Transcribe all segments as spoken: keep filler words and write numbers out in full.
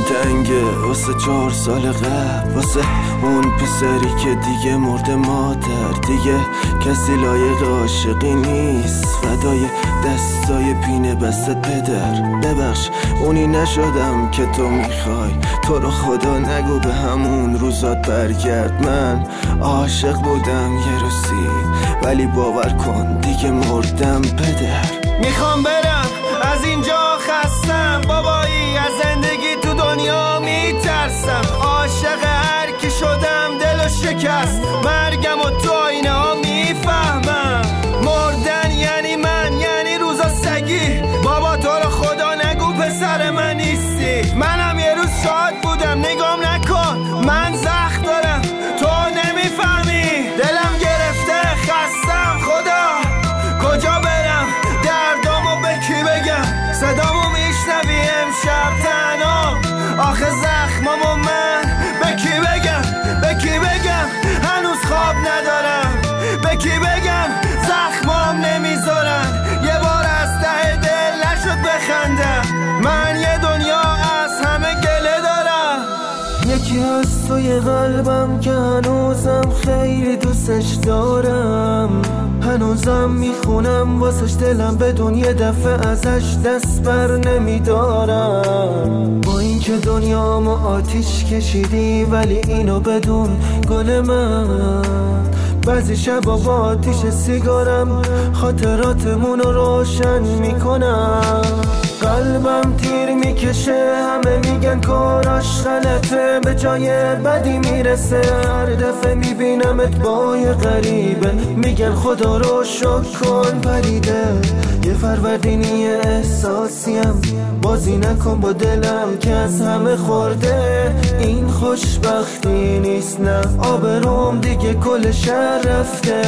تنگه واسه چهار سال قبل، واسه اون پسری که دیگه مرده مادر. دیگه کسی لایق عاشقی نیست، فدای دستای پینه بسته پدر. ببخش اونی نشدم که تو میخوای، تو رو خدا نگو به همون روزات برگرد. من عاشق بودم یه روزی، ولی باور کن دیگه مردم پدر. میخوام برم از اینجا، خستم بابایی از زندگی تو دنیا میترسم. عاشق هر کی شدم دلو شکست، مرگم و تو آینه ها میفهمم. مردن یعنی من، یعنی روزا سگی. بابا تو رو خدا نگو پسر من نیستی. منم یه روز شاد بودم، نگام نکن من زخم دارم تو نمیفهمی. دلم گرفته خستم خدا کجا برم، دردامو به کی بگم. صدامو میشنوی امشب تنها، آخه زخمامو من به کی بگم، به کی بگم هنوز خواب ندارم. به کی بگم زخمام نمیذارن یه بار از ته دل نشد بخندم. من یه دنیا از همه گله دارم. یکی از توی قلبم که هنوزم خیلی دوستش دارم، هنوزم میخونم واسش دلم بدون یه دفعه ازش دست بر نمیدارم. با اینکه دنیامو آتیش کشیدی ولی اینو بدون گل من. بعضی شبا با آتیش سیگارم خاطراتمونو روشن میکنم. قلبم تیر میکشه، همه میگن کاراش غلطه، به جای بدی میرسه. هر دفعه میبینمت با یه غریبه، میگن خدا رو شکر کن پریده. یه فروردینی احساسیم، بازی نکن با دلم که از همه خورده. این خوشبختی نیست نه، آبروم دیگه کل شهر رفته.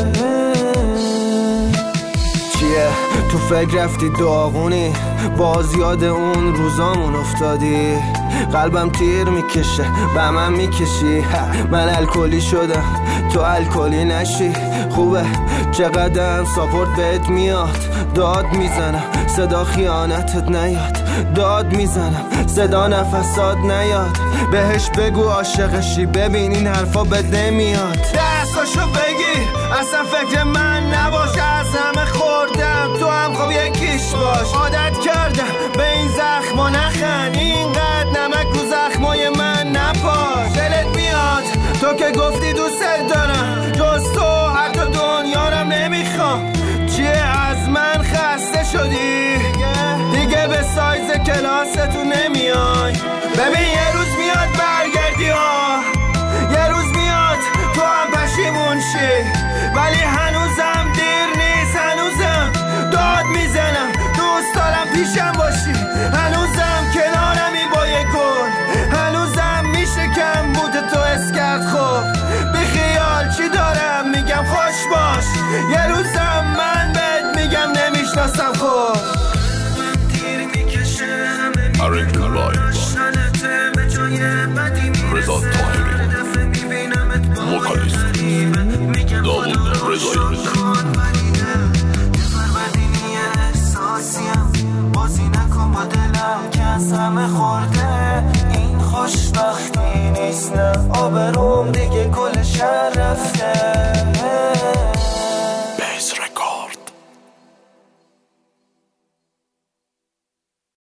چیه تو فکر رفتی داغونی، باز یاد اون روزامون افتادی. قلبم تیر میکشه به من میکشی، من الکلی شدم تو الکلی نشی. خوبه چقدرم ساپورت بهت میاد، داد میزنم صدا خیانتت نیاد. داد میزنم صدا نفسات نیاد. بهش بگو عاشقشی، ببین این حرفا بد نمیاد. دستاشو بگیر اصلا فکر من نباش، از همه خوردم تو هم خب یکیش باش. عادت کردم به این زخما نخن، اینقدر نمک رو زخمای من نپاش. دلت میاد تو که گفتی دوست دارم، جز تو حتی دنیارم نمیخوام. چیه از من خسته شدی دیگه به سایز کلاستو نمیای. ببین یه روز میاد برگردی ها، یه روز میاد تو هم پشیمون شی، ولی هنوزم دیر نیست. هنوزم داد میزنم دوست دارم پیشم باشی، هنوزم کنارمی با یه گل، هنوزم میشه کم بود تو اسکرد. خب بی خیال چی دارم میگم خوش باش، یه روزم من بهت میگم نمیشناسم. خب آرنج لایف رضا طاهری، وکالیست داوود رضایی. بازی نکن با دلم که از همه خورده. این خوشبختی نیست نه، آبروم دیگه کل شهر رفته.